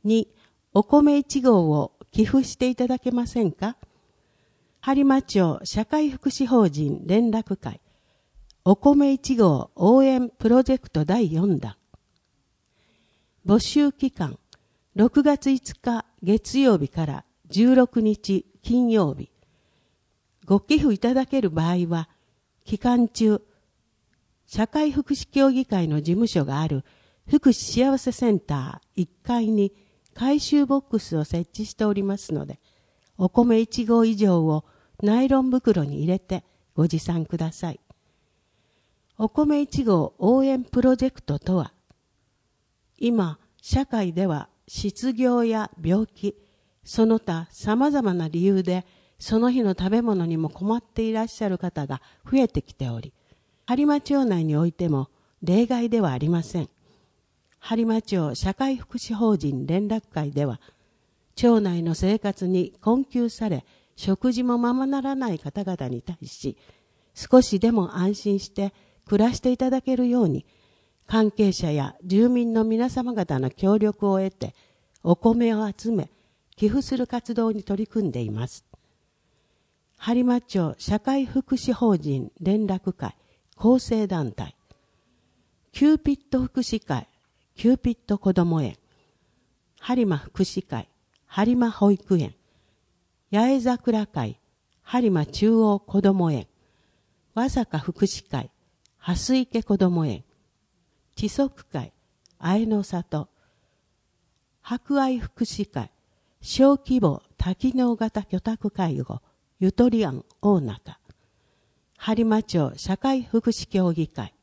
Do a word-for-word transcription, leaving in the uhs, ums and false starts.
にお米いち号を寄付していただけませんか？播磨町社会福祉法人連絡会お米いち号応援プロジェクトだいよんだん。募集期間ろくがついつか月曜日からじゅうろくにち金曜日。ご寄付いただける場合は、期間中、社会福祉協議会の事務所がある福祉幸せセンターいっかいに回収ボックスを設置しておりますので、お米いち号以上をナイロン袋に入れてご持参ください。お米いち号応援プロジェクトとは、今、社会では失業や病気、その他様々な理由でその日の食べ物にも困っていらっしゃる方が増えてきており、播磨町内においても例外ではありません。播磨町社会福祉法人連絡会では、町内の生活に困窮され、食事もままならない方々に対し、少しでも安心して暮らしていただけるように、関係者や住民の皆様方の協力を得て、お米を集め、寄付する活動に取り組んでいます。播磨町社会福祉法人連絡会構成団体、キューピット福祉会、キューピットこども園、播磨福祉会、播磨保育園、八重桜会、播磨中央こども園、和坂福祉会、蓮池こども園、知足会、愛の里、博愛福祉会、小規模多機能型居宅介護、ゆとり庵大中、播磨町社会福祉協議会、